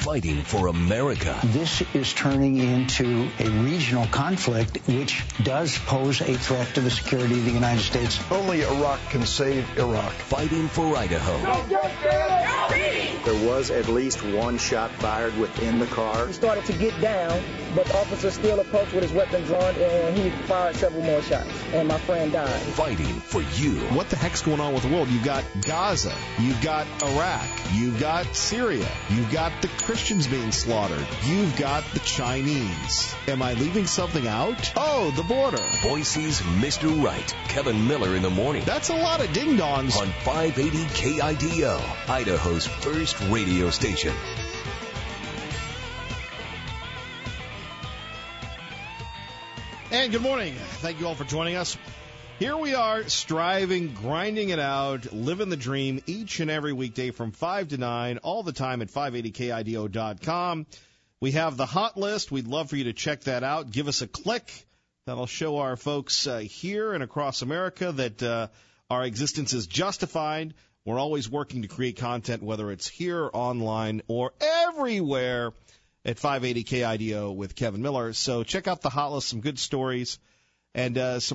fighting for America. This is turning into a regional conflict, which does pose a threat to the security of the United States. Only Iraq can save Iraq. Fighting for Idaho. There was at least one shot fired within the car. He started to get down, but the officer still approached with his weapon drawn, and he fired several more shots, and my friend died. Fighting for you. What the heck's going on with the world? You've got Gaza, you've got Iraq, you've got Syria, you've got the Christians being slaughtered, you've got the Chinese. Am I leaving something out? Oh, the border. Boise's Mr. Right, Kevin Miller in the morning. That's a lot of ding-dongs. On 580 KIDO, Idaho's first radio station. And good morning. Thank you all for joining us. Here we are, striving, grinding it out, living the dream each and every weekday from 5 to 9, all the time at 580KIDO.com. We have the hot list. We'd love for you to check that out. Give us a click. That'll show our folks here and across America that our existence is justified. We're always working to create content, whether it's here, online, or everywhere at 580KIDO with Kevin Miller. So check out the hot list, some good stories. And some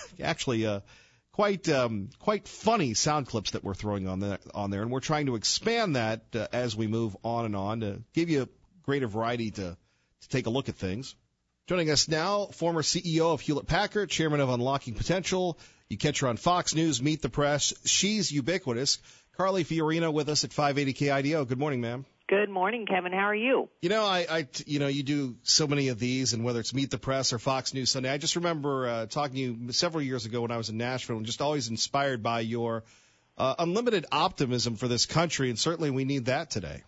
quite funny sound clips that we're throwing on there, and we're trying to expand that as we move on and on to give you a greater variety to take a look at things. Joining us now, former CEO of Hewlett-Packard, chairman of Unlocking Potential. You catch her on Fox News, Meet the Press. She's ubiquitous. Carly Fiorina with us at 580 KIDO. Good morning, ma'am. Good morning, Kevin. How are you? You know, you do so many of these, and whether it's Meet the Press or Fox News Sunday, I just remember talking to you several years ago when I was in Nashville, and just always inspired by your unlimited optimism for this country, and certainly we need that today.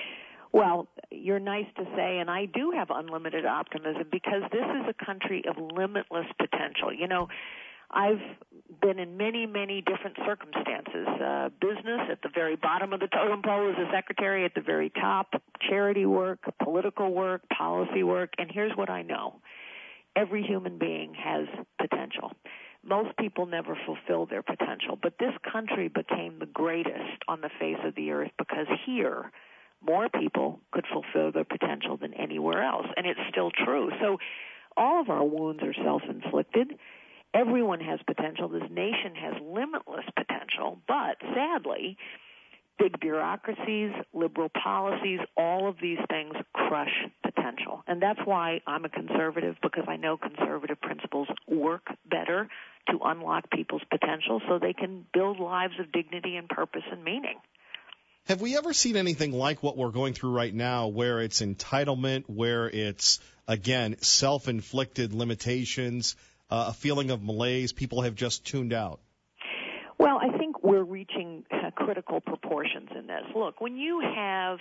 Well, you're nice to say, and I do have unlimited optimism because this is a country of limitless potential. You know, I've been in many, many different circumstances. Business at the very bottom of the totem pole as a secretary, at the very top, charity work, political work, policy work, and here's what I know. Every human being has potential. Most people never fulfill their potential, but this country became the greatest on the face of the earth because here more people could fulfill their potential than anywhere else, and it's still true. So all of our wounds are self-inflicted. Everyone has potential. This nation has limitless potential, but sadly, big bureaucracies, liberal policies, all of these things crush potential. And that's why I'm a conservative, because I know conservative principles work better to unlock people's potential so they can build lives of dignity and purpose and meaning. Have we ever seen anything like what we're going through right now, where it's entitlement, where it's, again, self-inflicted limitations, a feeling of malaise, people have just tuned out? Well, I think we're reaching critical proportions in this. Look, when you have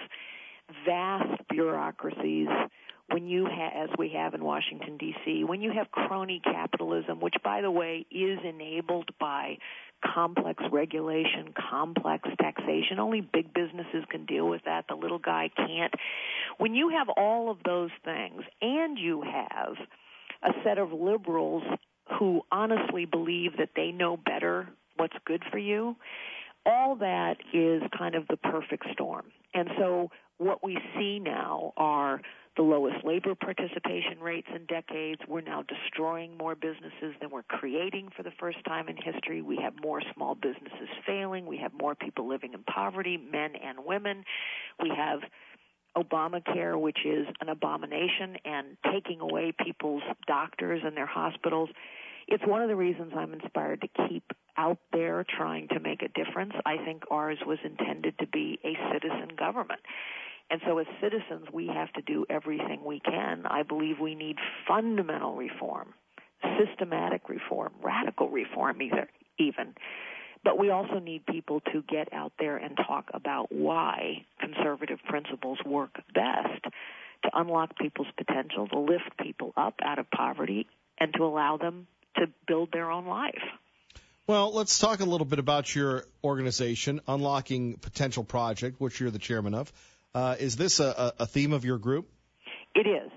vast bureaucracies, when you as we have in Washington, D.C., when you have crony capitalism, which, by the way, is enabled by complex regulation, complex taxation. Only big businesses can deal with that. The little guy can't. When you have all of those things and you have a set of liberals who honestly believe that they know better what's good for you, all that is kind of the perfect storm. And so what we see now are the lowest labor participation rates in decades. We're now destroying more businesses than we're creating for the first time in history. We have more small businesses failing. We have more people living in poverty, men and women. We have Obamacare, which is an abomination and taking away people's doctors and their hospitals. It's one of the reasons I'm inspired to keep out there trying to make a difference. I think ours was intended to be a citizen government. And so as citizens, we have to do everything we can. I believe we need fundamental reform, systematic reform, radical reform even. But we also need people to get out there and talk about why conservative principles work best to unlock people's potential, to lift people up out of poverty, and to allow them to build their own life. Well, let's talk a little bit about your organization, Unlocking Potential Project, which you're the chairman of. Is this a theme of your group? It is.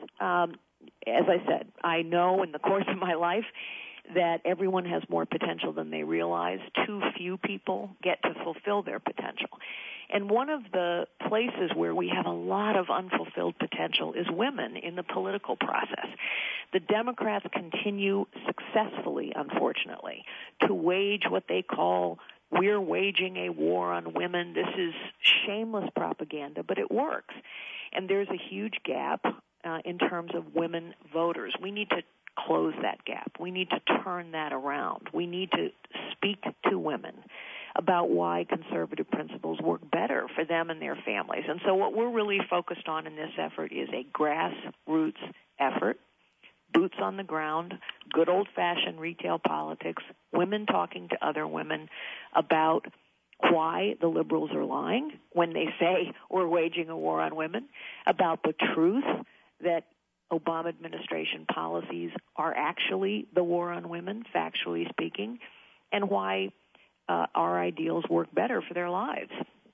As I said, I know in the course of my life that everyone has more potential than they realize. Too few people get to fulfill their potential. And one of the places where we have a lot of unfulfilled potential is women in the political process. The Democrats continue successfully, unfortunately, to wage what they call "we're waging a war on women." This is shameless propaganda, but it works. And there's a huge gap in terms of women voters. We need to close that gap. We need to turn that around. We need to speak to women about why conservative principles work better for them and their families. And so what we're really focused on in this effort is a grassroots effort, boots on the ground, good old-fashioned retail politics, women talking to other women about why the liberals are lying when they say we're waging a war on women, about the truth that Obama administration policies are actually the war on women, factually speaking, and why our ideals work better for their lives.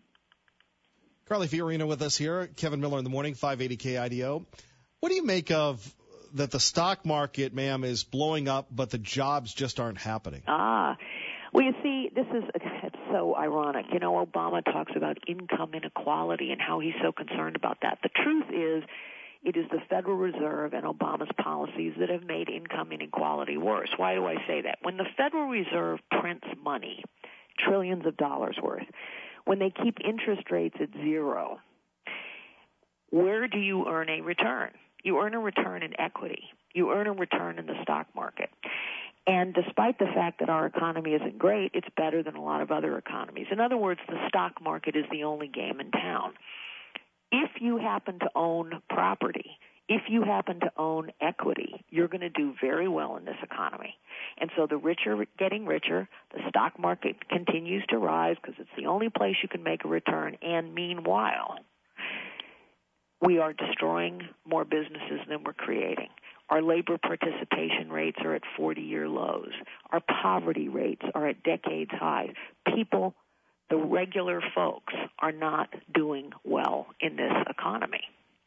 Carly Fiorina with us here. Kevin Miller in the morning, 580 KIDO. What do you make of that the stock market, ma'am, is blowing up, but the jobs just aren't happening? Well, you see, it's so ironic. You know, Obama talks about income inequality and how he's so concerned about that. The truth is, it is the Federal Reserve and Obama's policies that have made income inequality worse. Why do I say that? When the Federal Reserve prints money, trillions of dollars worth, when they keep interest rates at zero, where do you earn a return? You earn a return in equity. You earn a return in the stock market. And despite the fact that our economy isn't great, it's better than a lot of other economies. In other words, the stock market is the only game in town. If you happen to own property, if you happen to own equity, you're going to do very well in this economy. And so the rich are getting richer. The stock market continues to rise because it's the only place you can make a return. And meanwhile, we are destroying more businesses than we're creating. Our labor participation rates are at 40-year lows. Our poverty rates are at decades highs. People, the regular folks, are not doing well in this economy.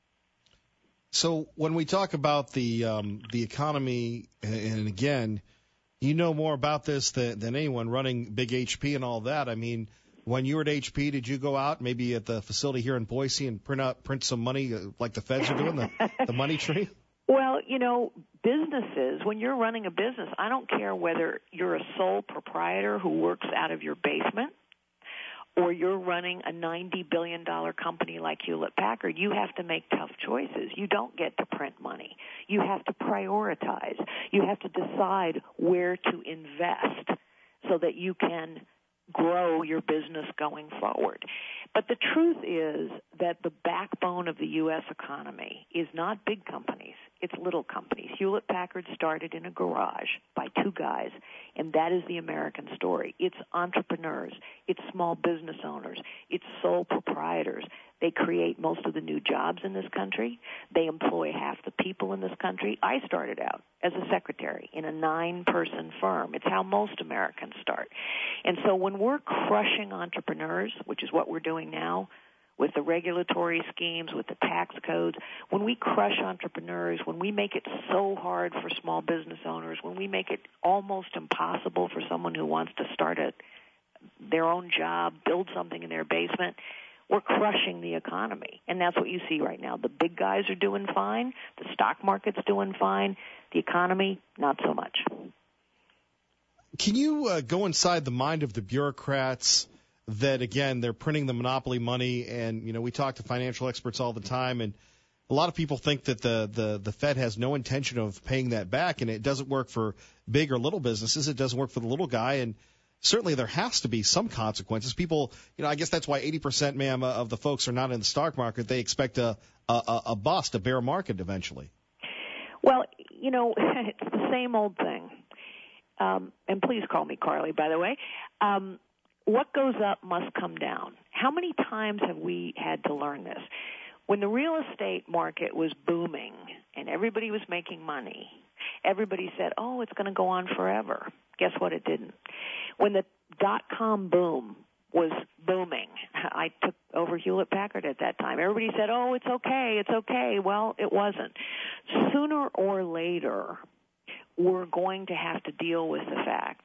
So when we talk about the economy, and again, you know more about this than anyone running big HP and all that. I mean, when you were at HP, did you go out maybe at the facility here in Boise and print some money like the feds are doing, the money tree? Well, you know, businesses, when you're running a business, I don't care whether you're a sole proprietor who works out of your basement or you're running a $90 billion company like Hewlett-Packard, you have to make tough choices. You don't get to print money. You have to prioritize. You have to decide where to invest so that you can grow your business going forward. But the truth is that the backbone of the U.S. economy is not big companies. It's little companies. Hewlett-Packard started in a garage by two guys, and that is the American story. It's entrepreneurs. It's small business owners. It's sole proprietors. They create most of the new jobs in this country. They employ half the people in this country. I started out as a secretary in a 9-person firm. It's how most Americans start. And so when we're crushing entrepreneurs, which is what we're doing now, with the regulatory schemes, with the tax codes, when we crush entrepreneurs, when we make it so hard for small business owners, when we make it almost impossible for someone who wants to start their own job, build something in their basement, we're crushing the economy. And that's what you see right now. The big guys are doing fine. The stock market's doing fine. The economy, not so much. Can you go inside the mind of the bureaucrats that, again, they're printing the monopoly money, and, you know, we talk to financial experts all the time, and a lot of people think that the Fed has no intention of paying that back, and it doesn't work for big or little businesses. It doesn't work for the little guy, and certainly there has to be some consequences. People, you know, I guess that's why 80%, ma'am, of the folks are not in the stock market. They expect a bust, a bear market eventually. Well, you know, it's the same old thing. And please call me Carly, by the way. What goes up must come down. How many times have we had to learn this? When the real estate market was booming and everybody was making money, everybody said, oh, it's going to go on forever. Guess what? It didn't. When the dot-com boom was booming, I took over Hewlett-Packard at that time. Everybody said, oh, it's okay, it's okay. Well, it wasn't. Sooner or later, we're going to have to deal with the fact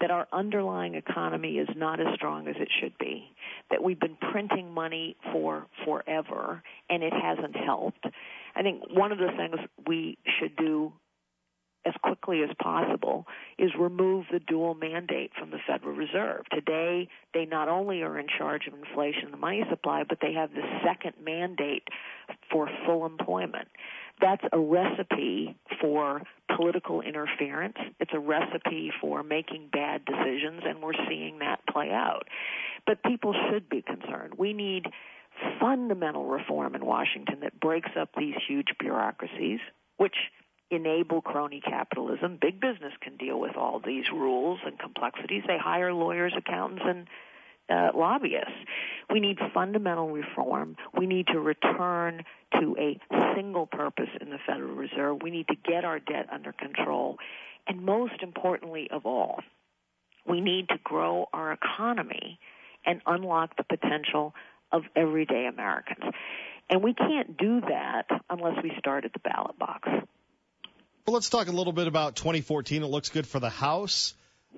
that our underlying economy is not as strong as it should be, that we've been printing money for forever, and it hasn't helped. I think one of the things we should do as quickly as possible is remove the dual mandate from the Federal Reserve. Today, they not only are in charge of inflation and the money supply, but they have the second mandate for full employment. That's a recipe for political interference. It's a recipe for making bad decisions, and we're seeing that play out. But people should be concerned. We need fundamental reform in Washington that breaks up these huge bureaucracies, which enable crony capitalism. Big business can deal with all these rules and complexities. They hire lawyers, accountants, and lobbyists. We need fundamental reform. We need to return to a single purpose in the Federal Reserve. We need to get our debt under control. And most importantly of all, we need to grow our economy and unlock the potential of everyday Americans. And we can't do that unless we start at the ballot box. Well, let's talk a little bit about 2014. It looks good for the House,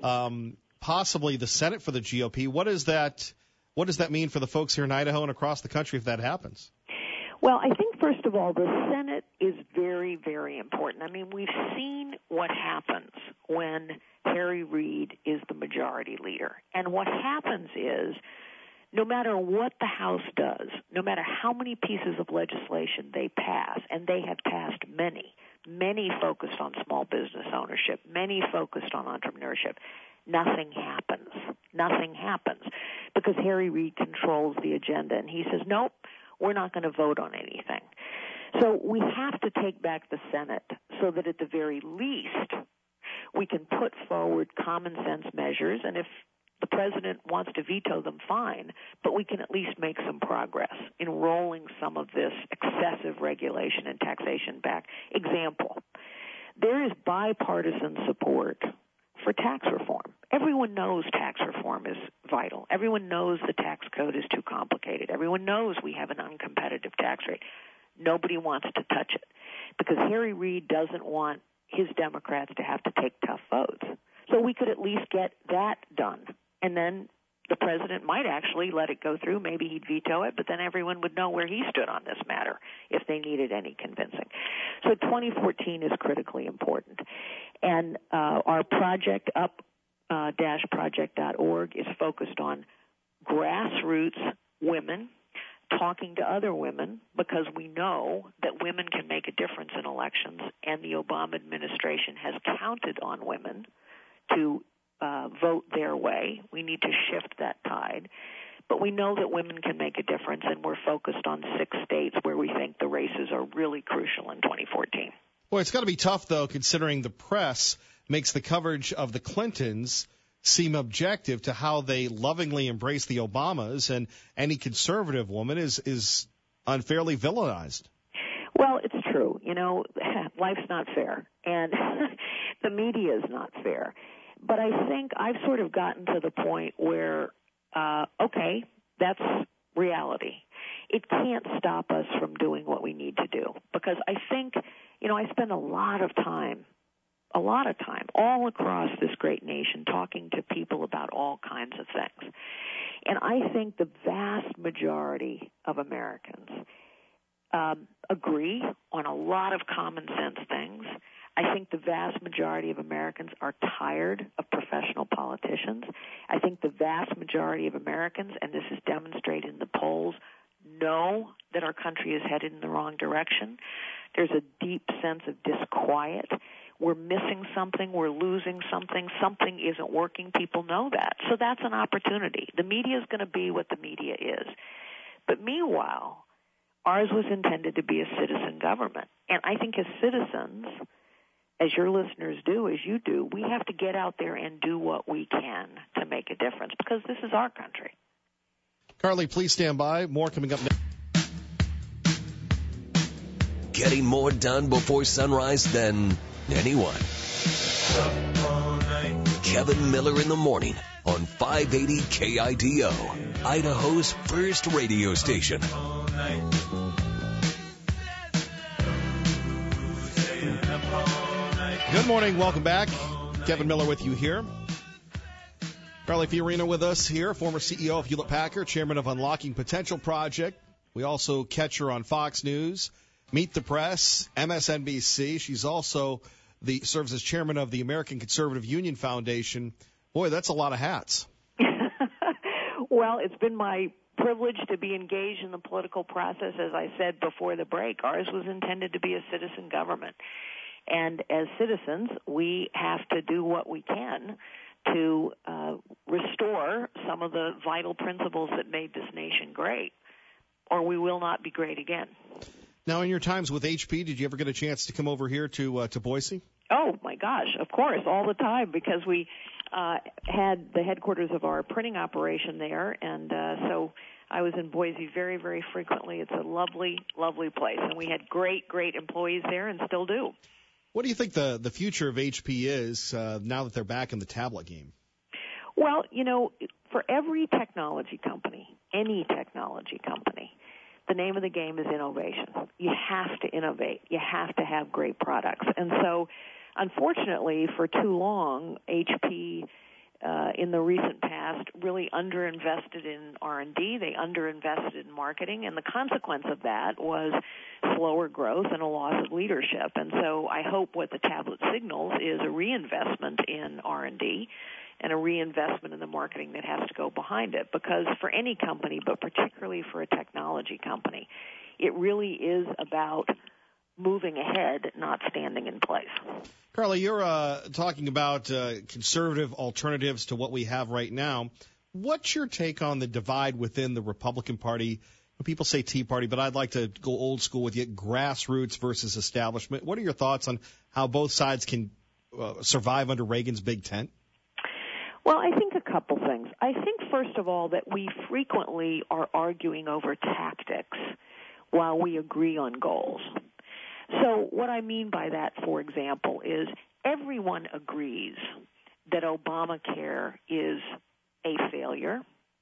possibly the Senate for the GOP. What does that mean for the folks here in Idaho and across the country if that happens? Well, I think, first of all, the Senate is very, very important. I mean, we've seen what happens when Harry Reid is the majority leader. And what happens is, no matter what the House does, no matter how many pieces of legislation they pass, and they have passed many focused on small business ownership, many focused on entrepreneurship, nothing happens. Nothing happens because Harry Reid controls the agenda, and he says, nope, we're not going to vote on anything. So we have to take back the Senate so that at the very least we can put forward common sense measures, and if the president wants to veto them, fine, but we can at least make some progress in rolling some of this excessive regulation and taxation back. Example, there is bipartisan support for tax reform. Everyone knows tax reform is vital. Everyone knows the tax code is too complicated. Everyone knows we have an uncompetitive tax rate. Nobody wants to touch it because Harry Reid doesn't want his Democrats to have to take tough votes. So we could at least get that done. And then the president might actually let it go through. Maybe he'd veto it, but then everyone would know where he stood on this matter if they needed any convincing. So 2014 is critically important. And our project, up-project.org, is focused on grassroots women talking to other women because we know that women can make a difference in elections, and the Obama administration has counted on women to vote their way. We need to shift that tide. But we know that women can make a difference, and we're focused on 6 states where we think the races are really crucial in 2014. Boy, it's got to be tough, though, considering the press makes the coverage of the Clintons seem objective to how they lovingly embrace the Obamas, and any conservative woman is unfairly villainized. Well, it's true. You know, life's not fair, and the media is not fair. But I think I've sort of gotten to the point where, okay, that's reality. It can't stop us from doing what we need to do. Because I think, you know, I spend a lot of time all across this great nation talking to people about all kinds of things. And I think the vast majority of Americans agree on a lot of common sense things. I think the vast majority of Americans are tired of professional politicians. I think the vast majority of Americans, and this is demonstrated in the polls, know that our country is headed in the wrong direction. There's a deep sense of disquiet. We're missing something. We're losing something. Something isn't working. People know that. So that's an opportunity. The media is going to be what the media is. But meanwhile, ours was intended to be a citizen government. And I think as citizens, as your listeners do, as you do, we have to get out there and do what we can to make a difference because this is our country. Carly, please stand by. More coming up next. Getting more done before sunrise than anyone. Kevin Miller in the morning on 580 KIDO, Idaho's first radio station. Good morning. Welcome back. Kevin Miller with you here. Carly Fiorina with us here, former CEO of Hewlett-Packard, chairman of Unlocking Potential Project. We also catch her on Fox News, Meet the Press, MSNBC. She's also serves as chairman of the American Conservative Union Foundation. Boy, that's a lot of hats. Well, it's been my privilege to be engaged in the political process. As I said before the break, ours was intended to be a citizen government. And as citizens, we have to do what we can to restore some of the vital principles that made this nation great, or we will not be great again. Now, in your times with HP, did you ever get a chance to come over here to Boise? Oh, my gosh, of course, all the time, because we had the headquarters of our printing operation there, and so I was in Boise very, very frequently. It's a lovely, lovely place, and we had great, great employees there and still do. What do you think the future of HP is now that they're back in the tablet game? Well, you know, for every technology company, any technology company, the name of the game is innovation. You have to innovate. You have to have great products. And so, unfortunately, for too long, HP in the recent past really underinvested in R&D. They underinvested in marketing, and the consequence of that was slower growth and a loss of leadership. And so I hope what the tablet signals is a reinvestment in R&D and a reinvestment in the marketing that has to go behind it. Because for any company, but particularly for a technology company, it really is about moving ahead, not standing in place. Carly, you're talking about conservative alternatives to what we have right now. What's your take on the divide within the Republican Party? People say Tea Party, but I'd like to go old school with you, grassroots versus establishment. What are your thoughts on how both sides can survive under Reagan's big tent? Well, I think a couple things. I think, first of all, that we frequently are arguing over tactics while we agree on goals. So what I mean by that, for example, is everyone agrees that Obamacare is a failure.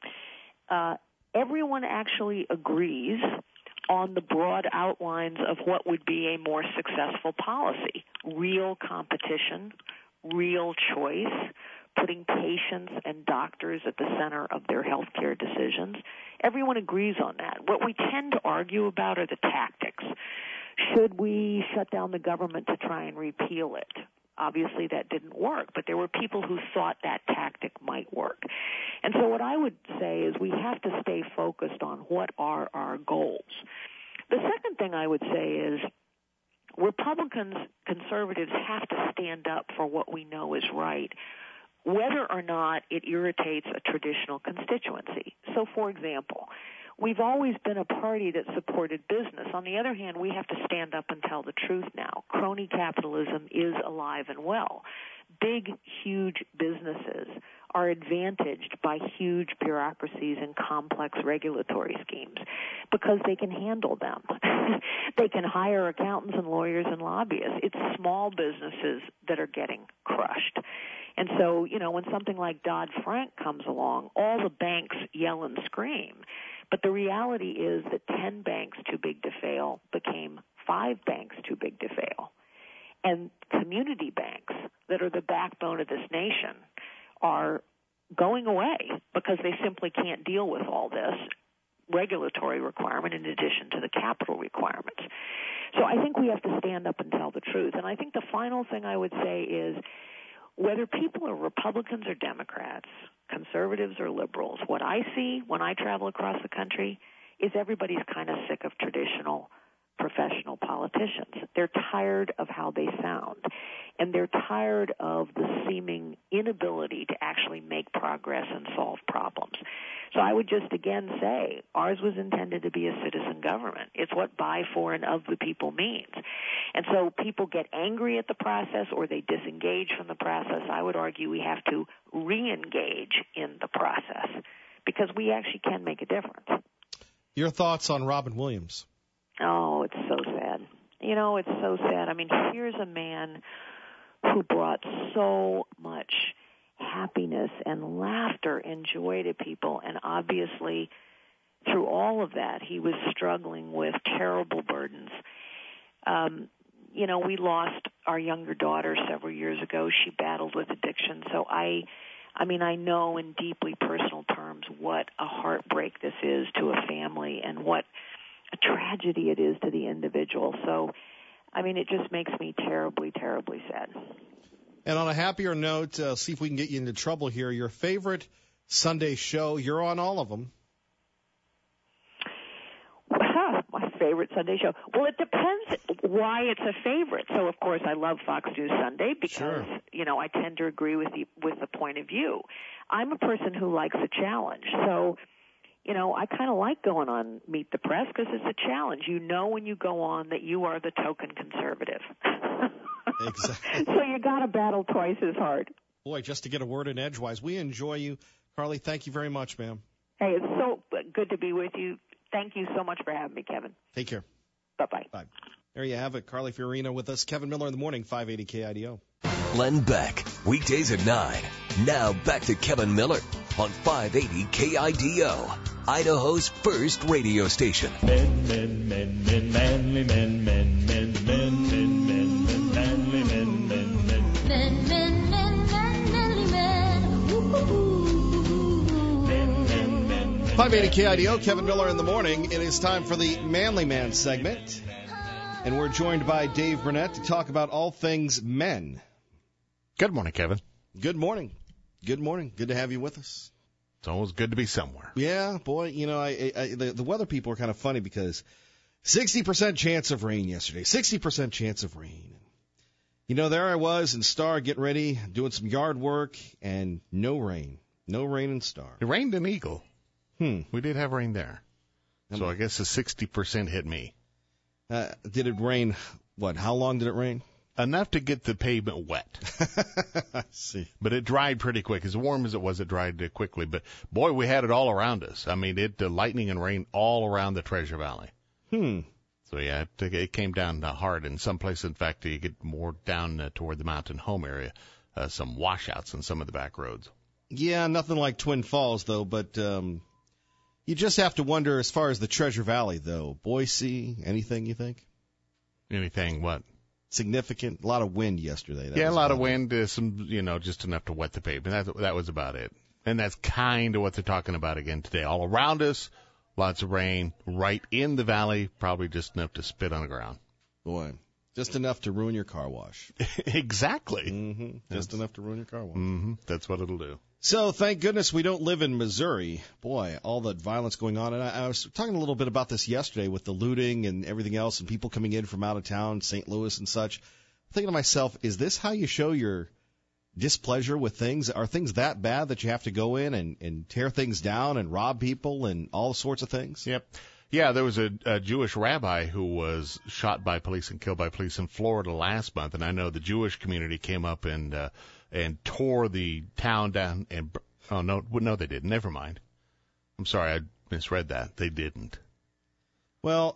Everyone actually agrees on the broad outlines of what would be a more successful policy: real competition, real choice, putting patients and doctors at the center of their health care decisions. Everyone agrees on that. What we tend to argue about are the tactics. Should we shut down the government to try and repeal it? Obviously, that didn't work, but there were people who thought that tactic might work. And so what I would say is we have to stay focused on what are our goals. The second thing I would say is Republicans, conservatives have to stand up for what we know is right, whether or not it irritates a traditional constituency. So, for example, we've always been a party that supported business. On the other hand, we have to stand up and tell the truth now. Crony capitalism is alive and well. Big, huge businesses are advantaged by huge bureaucracies and complex regulatory schemes because they can handle them. They can hire accountants and lawyers and lobbyists. It's small businesses that are getting crushed. And so, you know, when something like Dodd-Frank comes along, all the banks yell and scream. But the reality is that 10 banks too big to fail became 5 banks too big to fail. And community banks that are the backbone of this nation are going away because they simply can't deal with all this regulatory requirement in addition to the capital requirements. So I think we have to stand up and tell the truth. And I think the final thing I would say is whether people are Republicans or Democrats, conservatives or liberals, what I see when I travel across the country is everybody's kind of sick of traditional professional politicians. They're tired of how they sound, and they're tired of the seeming inability to actually make progress and solve problems. So I would just again say ours was intended to be a citizen government. It's what by, for, and of the people means. And so people get angry at the process or they disengage from the process. I would argue we have to re-engage in the process because we actually can make a difference. Your thoughts on Robin Williams? Oh, it's so sad. You know, it's so sad. I mean, here's a man who brought so much happiness and laughter and joy to people, and obviously through all of that, he was struggling with terrible burdens. You know, we lost our younger daughter several years ago. She battled with addiction, so I I mean, I know in deeply personal terms what a heartbreak this is to a family and what a tragedy it is to the individual. So, I mean, it just makes me terribly, terribly sad. And on a happier note, see if we can get you into trouble here. Your favorite Sunday show, you're on all of them. My favorite Sunday show. Well, it depends why it's a favorite. So, of course, I love Fox News Sunday because, I tend to agree with the point of view. I'm a person who likes a challenge. So, I kind of like going on Meet the Press because it's a challenge. You know when you go on that you are the token conservative. Exactly. So you got to battle twice as hard. Boy, just to get a word in edgewise. We enjoy you. Carly, thank you very much, ma'am. Hey, it's so good to be with you. Thank you so much for having me, Kevin. Take care. Bye-bye. Bye. There you have it. Carly Fiorina with us. Kevin Miller in the morning, 580 KIDO. Glenn Beck, weekdays at 9. Now back to Kevin Miller on 580 KIDO, Idaho's first radio station. Men, men, men, men, manly men, men, men, men, men, men, men, manly men, men, men. Men, men, men, men, manly men. Men, men, men. 580 KIDO, Kevin Miller in the morning. It is time for the Manly Man segment. And we're joined by Dave Burnett to talk about all things men. Good morning, Kevin. Good morning. Good morning. Good to have you with us. It's always good to be somewhere. Yeah, boy, the weather people are kind of funny because 60% chance of rain yesterday, 60% chance of rain. There I was in Star getting ready, doing some yard work, and no rain. No rain in Star. It rained in Eagle. We did have rain there. So I guess the 60% hit me. Did it rain, how long did it rain? Enough to get the pavement wet. I see. But it dried pretty quick. As warm as it was, it dried quickly. But, boy, we had it all around us. I mean, lightning and rain all around the Treasure Valley. So, yeah, it came down hard. In some places, in fact, you get more down toward the mountain home area, some washouts in some of the back roads. Yeah, nothing like Twin Falls, though. But you just have to wonder, as far as the Treasure Valley, though, Boise, anything you think? Anything what? Significant. A lot of wind yesterday. A lot of wind, some, just enough to wet the pavement. That was about it. And that's kind of what they're talking about again today. All around us, lots of rain. Right in the valley, probably just enough to spit on the ground. Boy, just enough to ruin your car wash. Exactly. Just enough to ruin your car wash. That's what it'll do. So thank goodness we don't live in Missouri. Boy, all the violence going on. And I was talking a little bit about this yesterday with the looting and everything else and people coming in from out of town, St. Louis and such. I'm thinking to myself, is this how you show your displeasure with things? Are things that bad that you have to go in and tear things down and rob people and all sorts of things? Yep. Yeah, there was a Jewish rabbi who was shot by police and killed by police in Florida last month. And I know the Jewish community came up and tore the town down and no they didn't. Never mind. I'm sorry, I misread that. They didn't. Well,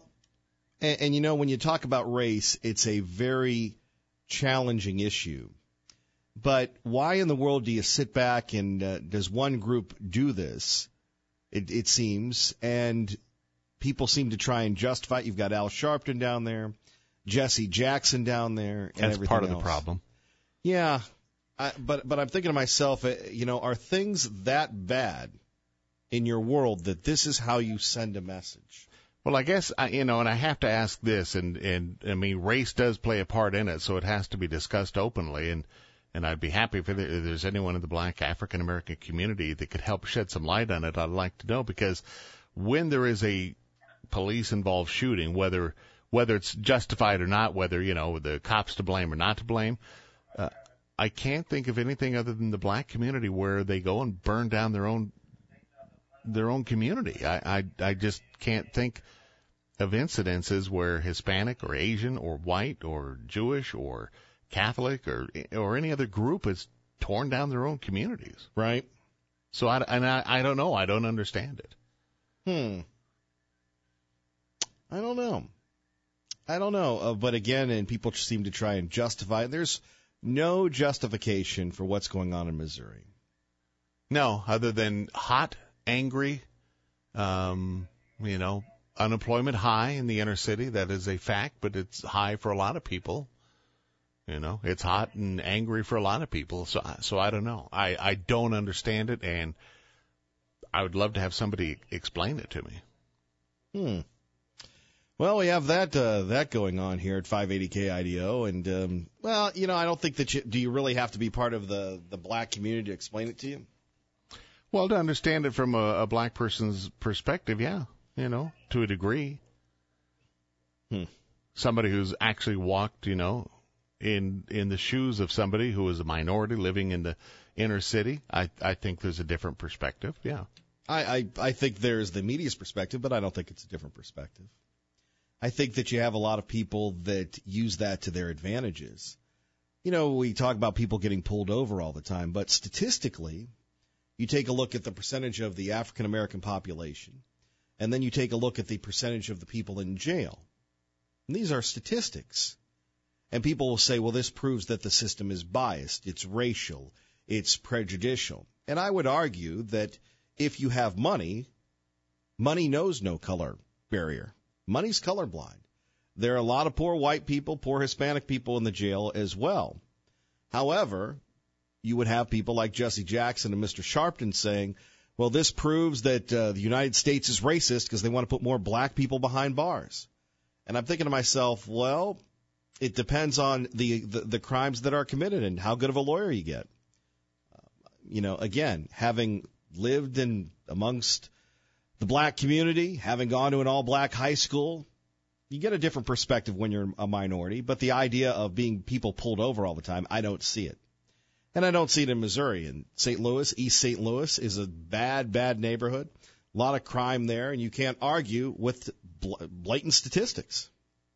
and when you talk about race, it's a very challenging issue. But why in the world do you sit back and does one group do this? It seems, and people seem to try and justify it. You've got Al Sharpton down there, Jesse Jackson down there, and that's everything part of else. the problem. Yeah. But I'm thinking to myself, are things that bad in your world that this is how you send a message? Well, I guess, and I have to ask this, and I mean, race does play a part in it, so it has to be discussed openly, and I'd be happy if there's anyone in the Black African-American community that could help shed some light on it. I'd like to know, because when there is a police-involved shooting, whether it's justified or not, whether, the cop's to blame or not to blame, I can't think of anything other than the black community where they go and burn down their own community. I just can't think of incidences where Hispanic or Asian or white or Jewish or Catholic or any other group has torn down their own communities. Right. So I don't know. I don't understand it. I don't know. But again, and people seem to try and justify it. There's no justification for what's going on in Missouri. No, other than hot, angry, unemployment high in the inner city. That is a fact, but it's high for a lot of people. You know, it's hot and angry for a lot of people. So I don't know. I don't understand it, and I would love to have somebody explain it to me. Well, we have that going on here at 580 KIDO, and well, you know, I don't think that do you really have to be part of the black community to explain it to you? Well, to understand it from a black person's perspective, yeah, you know, to a degree. Somebody who's actually walked, you know, in the shoes of somebody who is a minority living in the inner city, I think there's a different perspective. Yeah. I think there's the media's perspective, but I don't think it's a different perspective. I think that you have a lot of people that use that to their advantages. You know, we talk about people getting pulled over all the time, but statistically, you take a look at the percentage of the African American population, and then you take a look at the percentage of the people in jail. And these are statistics. And people will say, well, this proves that the system is biased, it's racial, it's prejudicial. And I would argue that if you have money, money knows no color barrier. Money's colorblind. There are a lot of poor white people, poor Hispanic people in the jail as well. However, you would have people like Jesse Jackson and Mr. Sharpton saying, well, this proves that the United States is racist because they want to put more black people behind bars. And I'm thinking to myself, well, it depends on the crimes that are committed and how good of a lawyer you get. You know, again, having lived amongst the black community, having gone to an all-black high school, you get a different perspective when you're a minority. But the idea of being people pulled over all the time, I don't see it. And I don't see it in Missouri. In St. Louis, East St. Louis is a bad, bad neighborhood. A lot of crime there, and you can't argue with blatant statistics.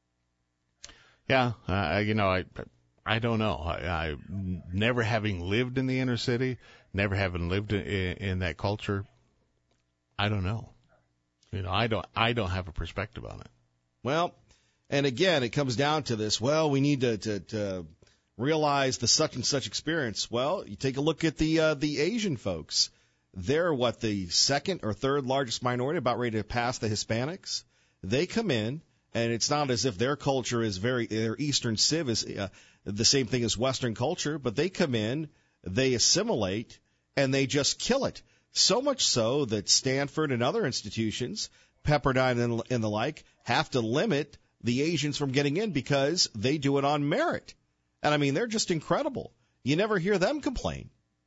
Yeah, you know, I don't know. I never having lived in the inner city, never having lived in that culture, I don't know. You know, I don't have a perspective on it. Well, and again, it comes down to this. Well, we need to realize the such and such experience. Well, you take a look at the Asian folks. They're the second or third largest minority, about ready to pass the Hispanics. They come in, and it's not as if their culture is their Eastern Civ is the same thing as Western culture, but they come in, they assimilate, and they just kill it. So much so that Stanford and other institutions, Pepperdine and the like, have to limit the Asians from getting in because they do it on merit. And, I mean, they're just incredible. You never hear them complain.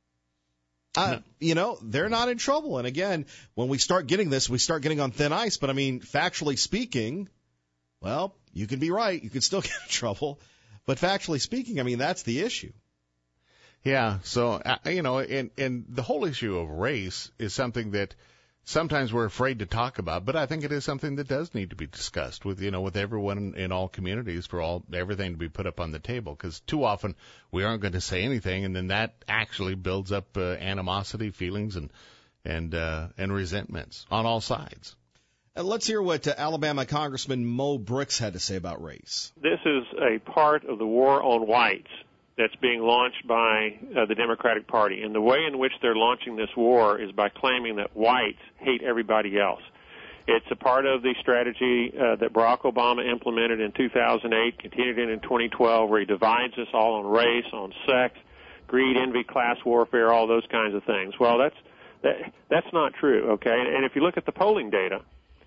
You know, they're not in trouble. And, again, when we start getting this, we start getting on thin ice. But, I mean, factually speaking, well, you can be right. You can still get in trouble. But factually speaking, I mean, that's the issue. Yeah, so, you know, and the whole issue of race is something that sometimes we're afraid to talk about, but I think it is something that does need to be discussed with everyone in all communities for everything to be put up on the table, because too often we aren't going to say anything, and then that actually builds up animosity, feelings, and resentments on all sides. Let's hear what Alabama Congressman Mo Brooks had to say about race. This is a part of the war on whites that's being launched by the Democratic Party. And the way in which they're launching this war is by claiming that whites hate everybody else. It's a part of the strategy that Barack Obama implemented in 2008, continued in 2012, where he divides us all on race, on sex, greed, envy, class warfare, all those kinds of things. Well, that's not true, okay? And if you look at the polling data,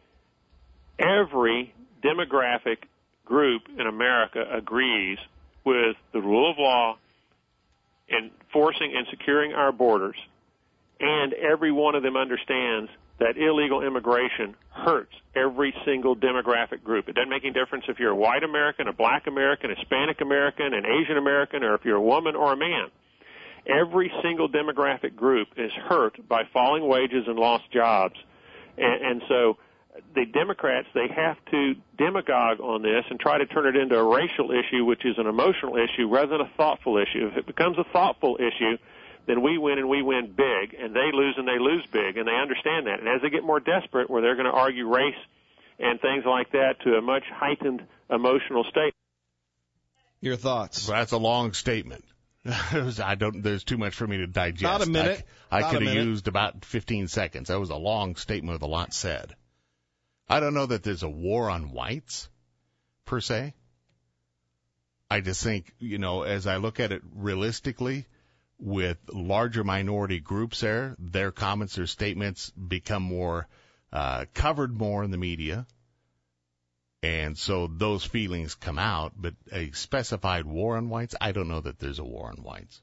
every demographic group in America agrees with the rule of law, enforcing and securing our borders, and every one of them understands that illegal immigration hurts every single demographic group. It doesn't make any difference if you're a white American, a black American, a Hispanic American, an Asian American, or if you're a woman or a man. Every single demographic group is hurt by falling wages and lost jobs. And so the Democrats, they have to demagogue on this and try to turn it into a racial issue, which is an emotional issue, rather than a thoughtful issue. If it becomes a thoughtful issue, then we win, and we win big, and they lose big, and they understand that. And as they get more desperate, where they're going to argue race and things like that to a much heightened emotional state. Your thoughts? Well, that's a long statement. There's too much for me to digest. Not a minute. I could have used about 15 seconds. That was a long statement with a lot said. I don't know that there's a war on whites, per se. I just think, as I look at it realistically, with larger minority groups there, their comments, their statements become more covered more in the media. And so those feelings come out. But a specified war on whites, I don't know that there's a war on whites.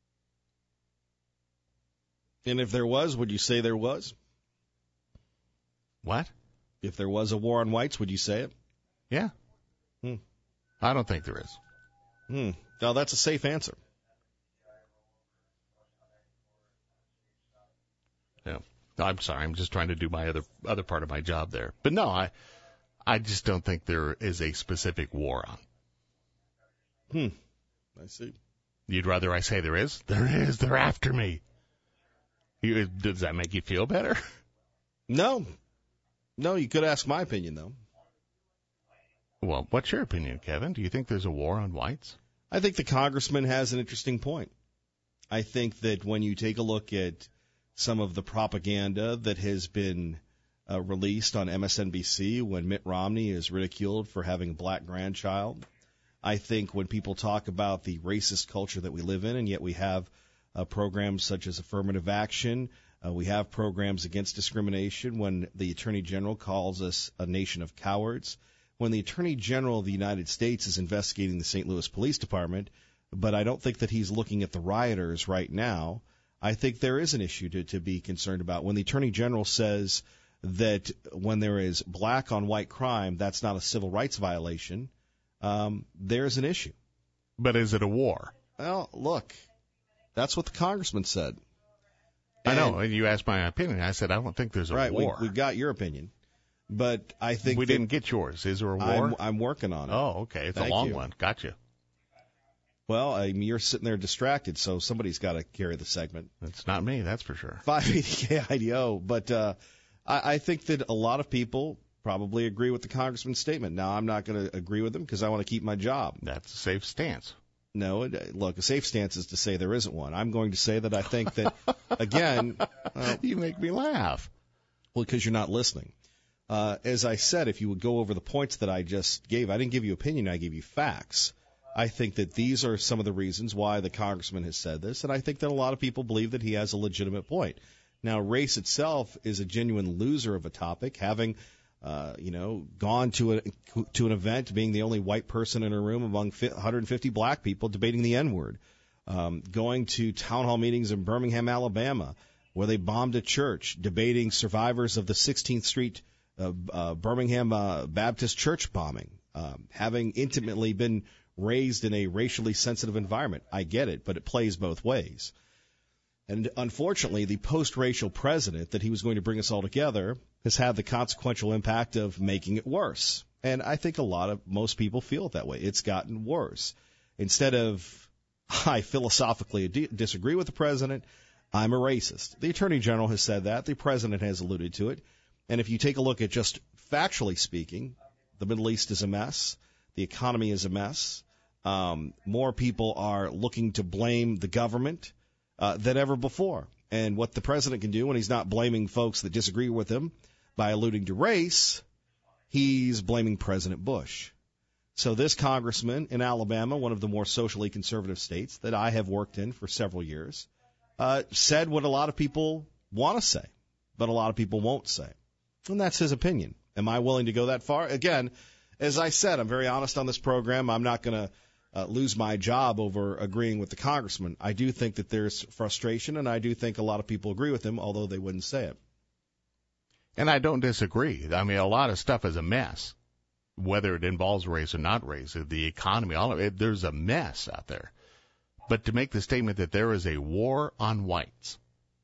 And if there was, would you say there was? What? If there was a war on whites, would you say it? Yeah. I don't think there is. No, that's a safe answer. Yeah. I'm sorry. I'm just trying to do my other part of my job there. But no, I just don't think there is a specific war on. I see. You'd rather I say there is? There is. They're after me. Does that make you feel better? No. No, you could ask my opinion, though. Well, what's your opinion, Kevin? Do you think there's a war on whites? I think the congressman has an interesting point. I think that when you take a look at some of the propaganda that has been released on MSNBC when Mitt Romney is ridiculed for having a black grandchild, I think when people talk about the racist culture that we live in, and yet we have programs such as affirmative action, we have programs against discrimination, when the Attorney General calls us a nation of cowards, when the Attorney General of the United States is investigating the St. Louis Police Department, but I don't think that he's looking at the rioters right now. I think there is an issue to be concerned about. When the Attorney General says that when there is black on white crime, that's not a civil rights violation, there's an issue. But is it a war? Well, look, that's what the congressman said. I know, and you asked my opinion. I said I don't think there's a war. Right, we got your opinion. But I think we didn't get yours. Is there a war? I'm working on it. Oh, okay. It's a long one. Gotcha. Well, you're sitting there distracted, so somebody's got to carry the segment. It's not me, that's for sure. 580 KIDO. But I think that a lot of people probably agree with the congressman's statement. Now, I'm not going to agree with him because I want to keep my job. That's a safe stance. No, look, a safe stance is to say there isn't one. I'm going to say that I think that, again. You make me laugh. Well, because you're not listening. As I said, if you would go over the points that I just gave, I didn't give you opinion, I gave you facts. I think that these are some of the reasons why the congressman has said this, and I think that a lot of people believe that he has a legitimate point. Now, race itself is a genuine loser of a topic. Having, gone to an event, being the only white person in a room among 150 black people debating the N-word, going to town hall meetings in Birmingham, Alabama, where they bombed a church, debating survivors of the 16th Street Birmingham Baptist church bombing, having intimately been raised in a racially sensitive environment. I get it, but it plays both ways. And unfortunately, the post-racial president that he was going to bring us all together has had the consequential impact of making it worse. And I think most people feel it that way. It's gotten worse. Instead of, I philosophically disagree with the president, I'm a racist. The Attorney General has said that. The president has alluded to it. And if you take a look at just factually speaking, the Middle East is a mess. The economy is a mess. More people are looking to blame the government than ever before. And what the president can do when he's not blaming folks that disagree with him by alluding to race, he's blaming President Bush. So this congressman in Alabama, one of the more socially conservative states that I have worked in for several years, said what a lot of people want to say, but a lot of people won't say. And that's his opinion. Am I willing to go that far? Again, as I said, I'm very honest on this program. I'm not going to lose my job over agreeing with the congressman. I do think that there's frustration, and I do think a lot of people agree with him, although they wouldn't say it. And I don't disagree. I mean, a lot of stuff is a mess, whether it involves race or not race, the economy, all of it. There's a mess out there. But to make the statement that there is a war on whites.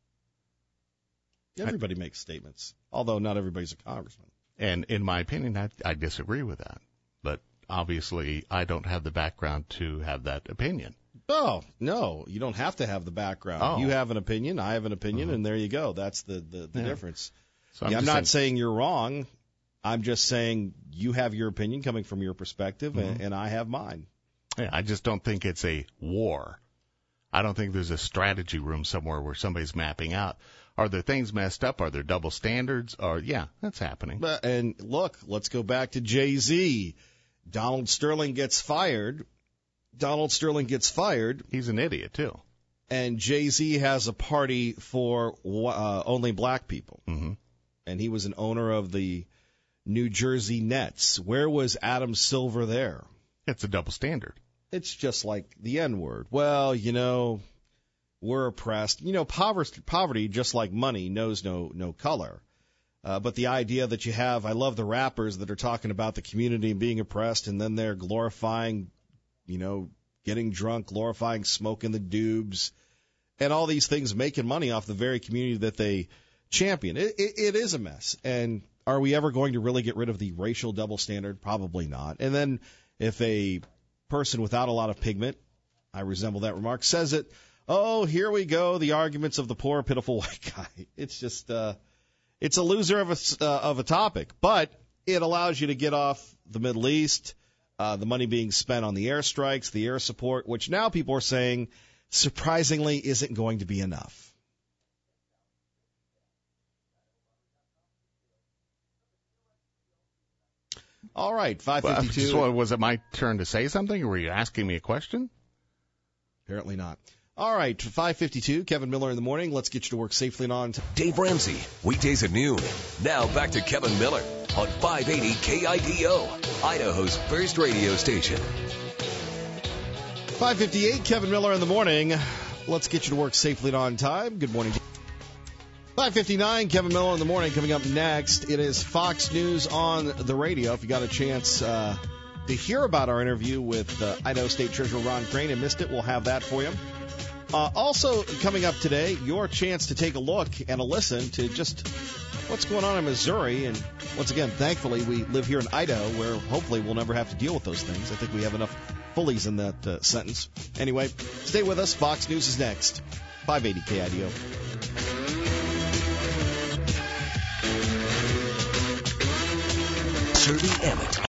Everybody makes statements, although not everybody's a congressman. And in my opinion, I disagree with that. But obviously, I don't have the background to have that opinion. Oh, no, you don't have to have the background. Oh. You have an opinion, I have an opinion, and there you go. That's the difference. So I'm not saying you're wrong. I'm just saying you have your opinion coming from your perspective, and I have mine. Yeah, I just don't think it's a war. I don't think there's a strategy room somewhere where somebody's mapping out. Are there things messed up? Are there double standards? Or yeah, that's happening. And look, let's go back to Jay-Z. Donald Sterling gets fired, Donald Sterling gets fired. He's an idiot, too. And Jay-Z has a party for only black people. Mm-hmm. And he was an owner of the New Jersey Nets. Where was Adam Silver there? It's a double standard. It's just like the N-word. Well, we're oppressed. Poverty, just like money, knows no color. But the idea that you have, I love the rappers that are talking about the community and being oppressed, and then they're glorifying, getting drunk, glorifying smoking the doobs, and all these things, making money off the very community that they champion. It is a mess. And are we ever going to really get rid of the racial double standard? Probably not. And then if a person without a lot of pigment, I resemble that remark, says it, oh, here we go, the arguments of the poor, pitiful white guy. It's just it's a loser of a topic, but it allows you to get off the Middle East, the money being spent on the airstrikes, the air support, which now people are saying, surprisingly, isn't going to be enough. All right, 5:52. So was it my turn to say something, or were you asking me a question? Apparently not. All right, 5:52, Kevin Miller in the morning. Let's get you to work safely and on. Dave Ramsey, weekdays at noon. Now back to Kevin Miller on 580 KIDO, Idaho's first radio station. 5:58, Kevin Miller in the morning. Let's get you to work safely and on time. Good morning. 5:59, Kevin Miller in the morning. Coming up next, it is Fox News on the radio. If you got a chance to hear about our interview with Idaho State Treasurer Ron Crane and missed it, we'll have that for you. Also coming up today, your chance to take a look and a listen to just what's going on in Missouri. And once again, thankfully, we live here in Idaho where hopefully we'll never have to deal with those things. I think we have enough fullies in that sentence. Anyway, stay with us. Fox News is next. 580 KIDO. Serving Emmett.